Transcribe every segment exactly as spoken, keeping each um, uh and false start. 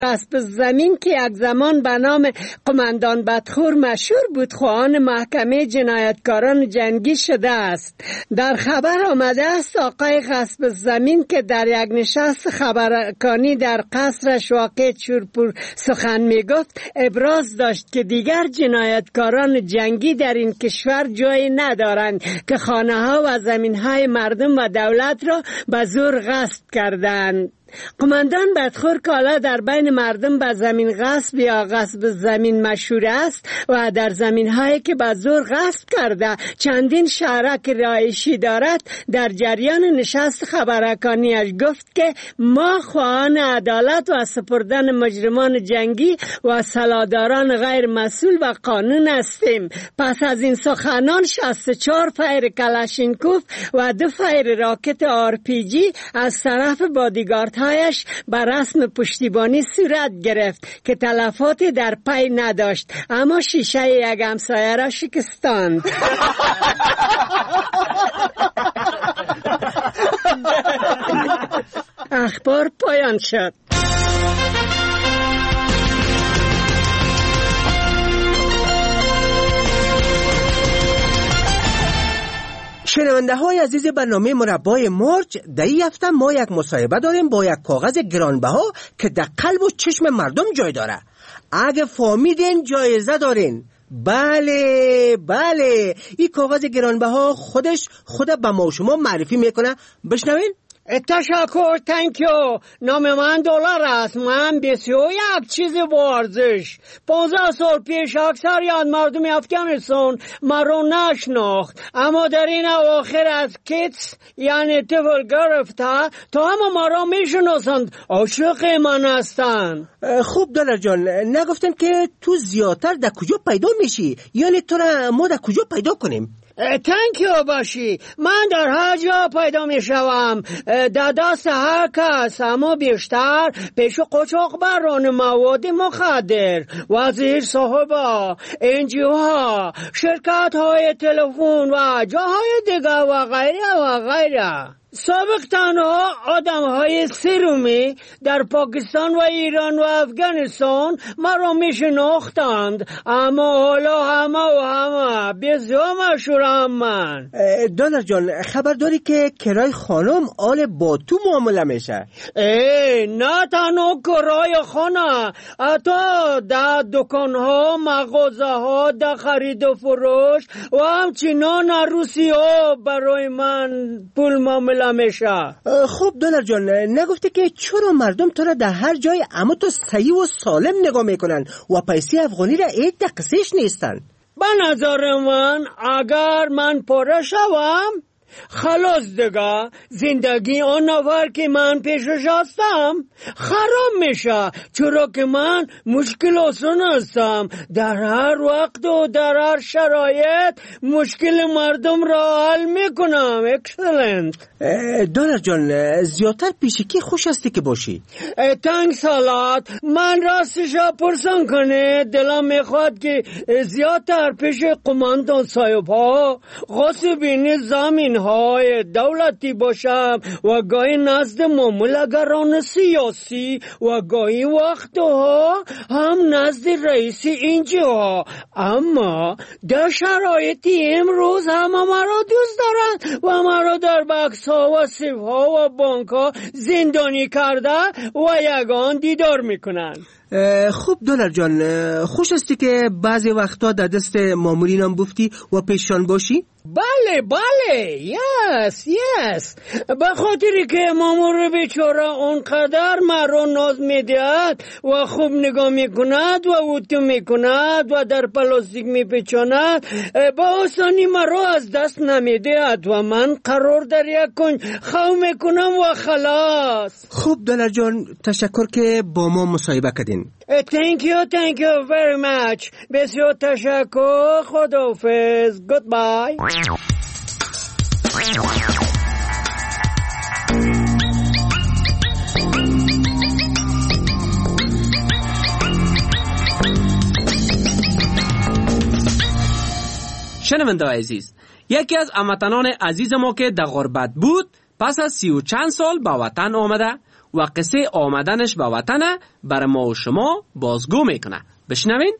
غصب زمین که یک زمان به نام قماندان بدخور مشهور بود خواهان محکمه جنایتکاران جنگی شده است. در خبر آمده است آقای غصب زمین که در یک نشست خبررسانی در قصرش واقع چورپور سخن می گفت ابراز داشت که دیگر جنایتکاران جنگی در این کشور جای ندارند که خانه ها و زمین های مردم و دولت را به زور غصب کردند. قماندان بدخور کالا در بین مردم به زمین غصب یا غصب زمین مشهور است و در زمین هایی که به زور غصب کرده چندین شهرک رهایشی دارد. در جریان نشست خبررسانیش گفت که ما خواهان عدالت و سپردن مجرمان جنگی و سلاداران غیر مسئول و قانون هستیم. پس از این سخنان شصت و چهار فیر کلاشینکوف و دو فیر راکت آر پی جی از طرف بادیگارد هایش بر رسم پشتیبانی صورت گرفت که تلفاتی در پی نداشت، اما شیشه یک همسایه را شکستند. اخبار پایان شد. شنونده های عزیز برنامه مربای مرج، در این هفته ما یک مصاحبه داریم با یک کاغذ گرانبها که در قلب و چشم مردم جای داره. اگه فهمیدین جایزه دارین. بله بله، این کاغذ گرانبها خودش خود به ما و شما معرفی میکنه. بشنوین. تشکر، تانکیو. نام من دلار است. من بسیار یک چیز با ارزش. پانزده سال پیش اکثریت مردم افغانستان مرا نشناخت، اما در این اواخر از کیتس یعنی طفل گرفته تا همه مرا میشناسند، عاشق من هستند. خوب دلار جان، نگفتن که تو زیادتر در کجا پیدا میشی؟ یعنی تو را ما در کجا پیدا کنیم؟ تانکیو باشی. من در هر جا پیدا می شوم، در دست هر کس، اما بیشتر پیش قاچاقبران مواد مخدر، وزیر صاحبا، انجیو ها، شرکت های تلفن و جاهای دیگه و غیره و غیره. سابق تنها آدم های سرومی در پاکستان و ایران و افغانستان مرا می شناختند، اما حالا همه و همه بسیار مشهورم من. دلار جان، خبر داری که کرای خانم آل با تو معامله میشه؟ ای نه تنها کرای خانه، حتی در دکان ها، مغازه ها، در خرید و فروش و همچنان عروسی ها برای من پول معامله میشه. خوب دلار جان، نگفته که چرا مردم تو را در هر جای اما تو صحیح و سالم نگاه میکنن و پیسی افغانی را یک دقیقش نیستن؟ به نظر من اگر من پاره شوم خلاص دیگه زندگی آن نفر که من پیشش هستم خراب میشه، چرا که من مشکل آسان هستم. در هر وقت و در هر شرایط مشکل مردم را حل میکنم. اکسلنت. دلار جان، زیادتر پیشکی خوش هستی که باشی. تنگ سالات، من راستش پرسان کنه دلم میخواد که زیادتر پیش قماندان صاحب ها غاصبین زمین های دولتی باشم و گاهی نزد معامله‌گران سیاسی و گاهی وقتها هم نزد رئیس اینجا. اما در شرایطی امروز همه مرا دوست دارند و مرا در بکس ها و سیف ها و بانک ها زندانی کرده و یگان دیدار میکنن. خوب دلار جان، خوش هستی که بعضی وقتا در دست مامورین هم بفتی و پیشان باشی؟ بله بله، یس یس. به خاطری که مامور بیچاره اونقدر مرا ناز میدهد و خوب نگاه میکند و اوتو میکند و در پلاستیک میپیچاند، با آسانی مرا از دست نمیدهد و من قرار در یک کنج خو میکنم و خلاص. خوب دلار جان، تشکر که با ما مصاحبه کردین. Thank you, thank you very much. بسیار تشکر. خداحافظ. Goodbye. شنونده عزیز، یکی از هموطنان عزیز ما که در غربت بود پس از سی و چند سال به وطن آمده و قصه آمدنش به وطن بر ما و شما بازگو میکنه. بشنوین.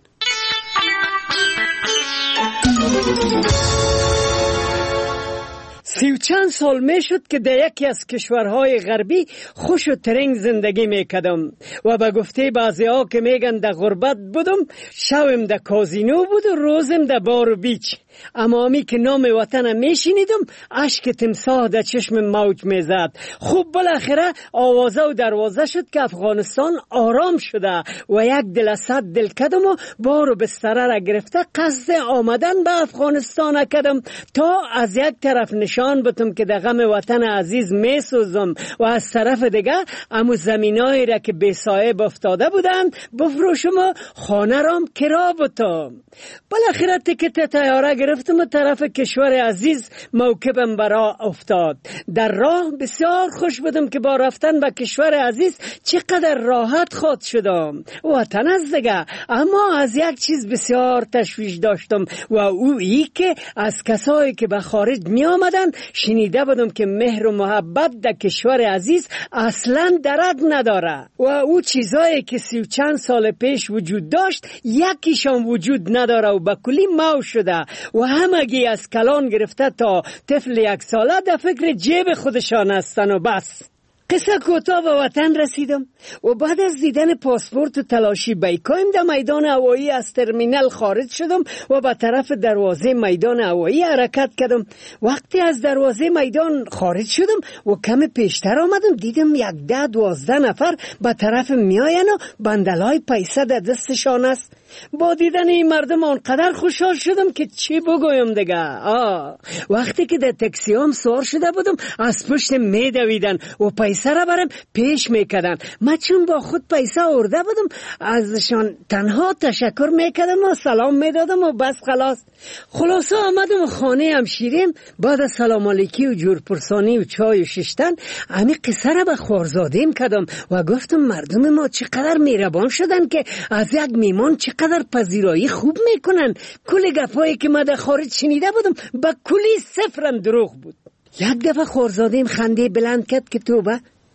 سی و چند سال می شد که در یکی از کشورهای غربی خوش و ترنگ زندگی می کدم و به گفته بعضی ها که میگن در غربت بودم، شوم در کازینو بود و روزم در بار و بیچ. اما امی که نام وطنم می شنیدم اشک تمساح در چشم موج می زد. خوب بالاخره آوازه و دروازه شد که افغانستان آرام شده و یک دل صد دل کدم و بار و بستره را گرفته قصد آمدن به افغانستان کدم تا از یک طرف نشان بتم که در غم وطن عزیز می سوزم و از طرف دیگه امو زمینایی را که بی صاحب افتاده بودن بفروشم و خانه رام کرا بتم. بالاخره تکت طیاره گرفتم و طرف کشور عزیز موکبم برا افتاد. در راه بسیار خوش بودم که با رفتن به کشور عزیز چقدر راحت خود شدم. وطن از دیگه، اما از یک چیز بسیار تشویش داشتم و او ای که از کسایی که به خارج می آمدن شنیده بودم که مهر و محبت در کشور عزیز اصلا درد نداره و او چیزایی که سی و چند سال پیش وجود داشت یکیشان وجود نداره و به کلی مو شده و همگی از کلان گرفته تا طفل یک ساله در فکر جیب خودشان هستن و بس. قصه کوتاه به وطن رسیدم و بعد از دیدن پاسپورت و تلاشی بیکایم در میدان هوایی از ترمینال خارج شدم و به طرف دروازه میدان هوایی حرکت کردم. وقتی از دروازه میدان خارج شدم و کم پیشتر آمدم دیدم یک ده دوازده نفر به طرف میاین و بندلای پیسه در دستشان است. با دیدن این مردم آنقدر خوشحال شدم که چی بگویم دیگه. آه وقتی که در تاکسی هم سوار شده بودم از پشت می دویدن و پیسه را برم پیش میکردن. من چون با خود پیسه آورده بودم ازشان تنها تشکر میکردم و سلام میدادم و بس خلاص. خلاصه آمدم خانه همشیریم. بعد از سلام علیکی و جورپرسانی و چای و ششتن امی قصه را به خوارزادیم کردم و گفتم مردم ما چقدر مهربان شدن که از یک میمان چقدر پذیرایی خوب میکنن. کل گپایی که من در خارج شنیده بودم با کلی صفرم دروغ بود. یک دفعه خوارزادیم خنده بلند کرد که توبه.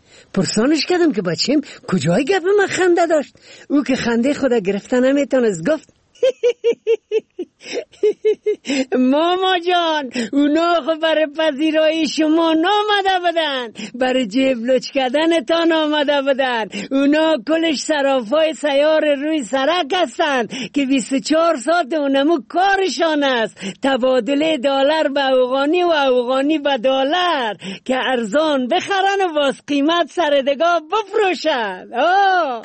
پرسانش کردم که بچیم کجای گپ من خنده داشت. او که خنده خدا گرفته نمیتونست گفت ماما جان اونا خب برای پذیرایی شما نامده بدن، برای جیب لچ کردن تا نامده بدن. اونا کلش صرافای سیار روی سرک هستن که بیست و چهار ساعت اونمو کارشان است تبادله دلار به افغانی و افغانی به دلار که ارزان بخرن و باز قیمت سردگاه بفروشن. آه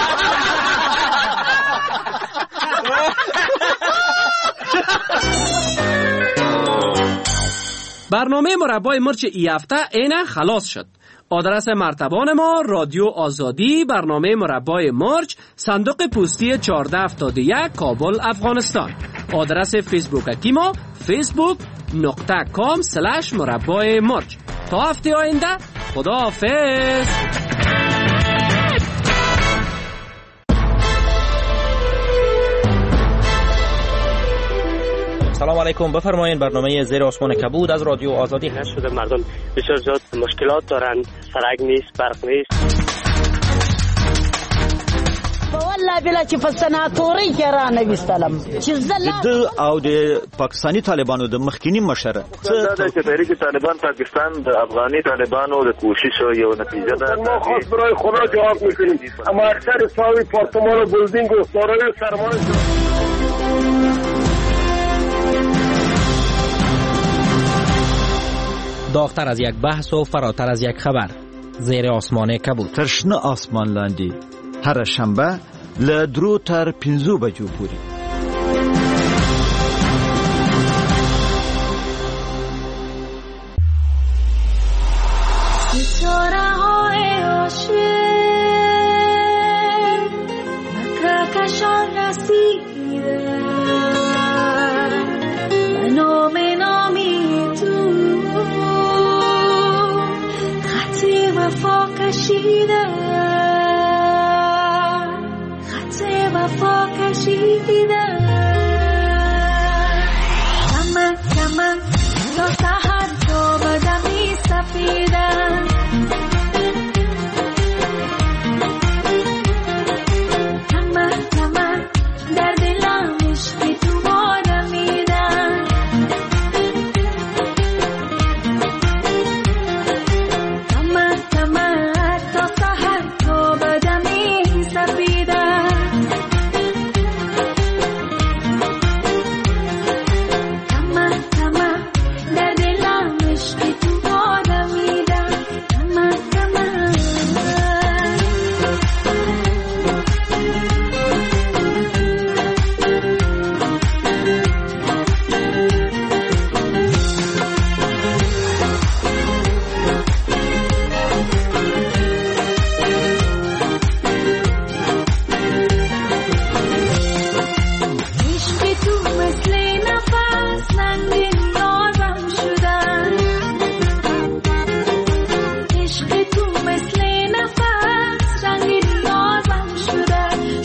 برنامه مربای مرچ ای هفته اینه خلاص شد. آدرس مرتبان ما رادیو آزادی، برنامه مربای مرچ، صندوق پستی چهارده هفتاد و یک، کابل، افغانستان. آدرس فیسبوک اکی ما فیسبوک نقطه کام سلش مربای مرچ. تا هفته آینده خدا حافظ. سلام علیکم، بفرمایید. برنامه زیر آسمان کبود از رادیو آزادی هست. شده مردم بسیار زیاد مشکلات دارن، سرک نیست، برق نیست. والله بلا چې په سناتوري کې را نوستلم چې زله د او د پاکستانی طالبانو د مخکینی مشره دا چې تحریک طالبان پاکستان د افغاني طالبانو د کوششو یو نتیجه ده. ما خاص برای خدا جواب میکنیم. اما اکثر ساوی پارتمان و بلدینگ و سارای سرمایه داغتر از یک بحث و فراتر از یک خبر. زیر آسمان کبود. ترشنه آسمان لاندی هر شنبه له درو تر پنځو بجو پورې. ستاره‌های عاشق مکه‌کشان رسیدن و نام نامی تو خط وفا کشیدن وفا کشیدن کمن کمن تا سحر تو بدمی سفیدن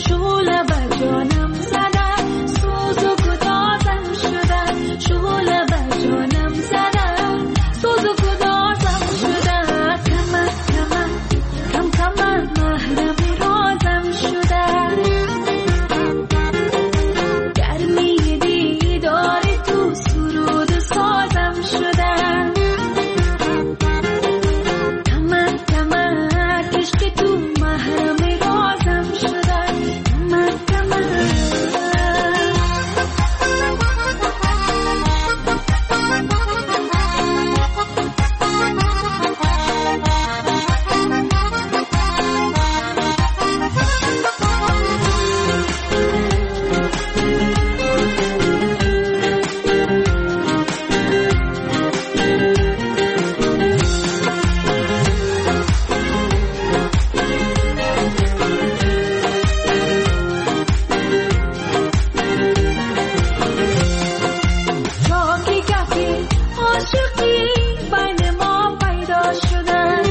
شعله بر جانم زدن سوز و گدازم شدن شعله بر جانم زدن سوز و گدازم شدن کمن کمن کم کمن محرم رازم شدن گرمی دیدار تو سرود سازم شدن کمن کمن کشک تو محرم رازم شدن کمن کمن چاکی کفی عاشقی بین ما پیدا شدن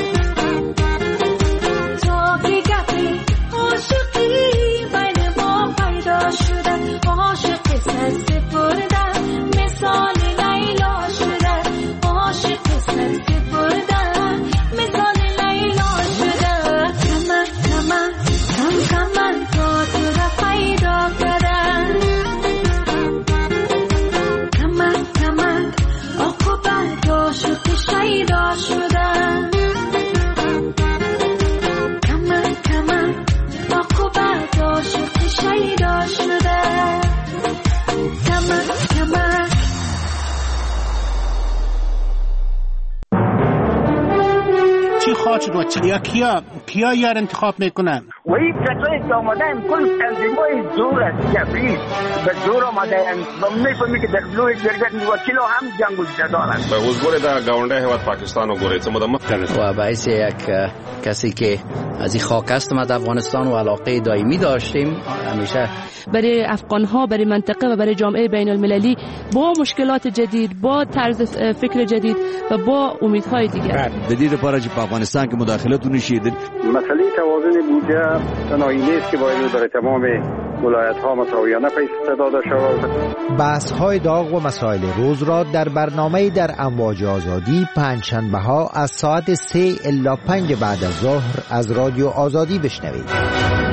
چاکی کفی عاشقی بین ما پیدا شدن عاشق سر سپردن مثال لیلا شدن عاشق سر سپردن مثال لیلا شدن کمن کمن کم کمن تا تو را پیدا کردن کمن کمن عاقبت عاشق شیدا شدن کمن کمن عاقبت عاشق شیدا شدن کمن کمن چی خواهد شد و چی؟ یا کیا کیا یار انتخاب میکنن؟ و این کسایی که آمدن کل تنظیمای زور است جبری به زور آمدن و میفهمی که در بلوی جرگت وکیل هم جنگ و جدال است به حضور در گاونده هواد پاکستان و گوریت مدمت و باعث یک کسی که از این خاک است ما در افغانستان و علاقه دائمی داشتیم همیشه برای افغان ها برای منطقه و برای جامعه بین المللی با مشکلات جدید با طرز فکر جدید و با امیدهای دیگر جدید پارچ په افغانستان کې مداخلتونه شیدل مسئله توازن بودجه تنهایی نیست که باید برای تمام ولایت ها مساویانه پیش داده شود. بحث های داغ و مسائل روز را در برنامه در امواج آزادی پنجشنبه ها از ساعت سه الی پنج بعد از ظهر از رادیو آزادی بشنوید.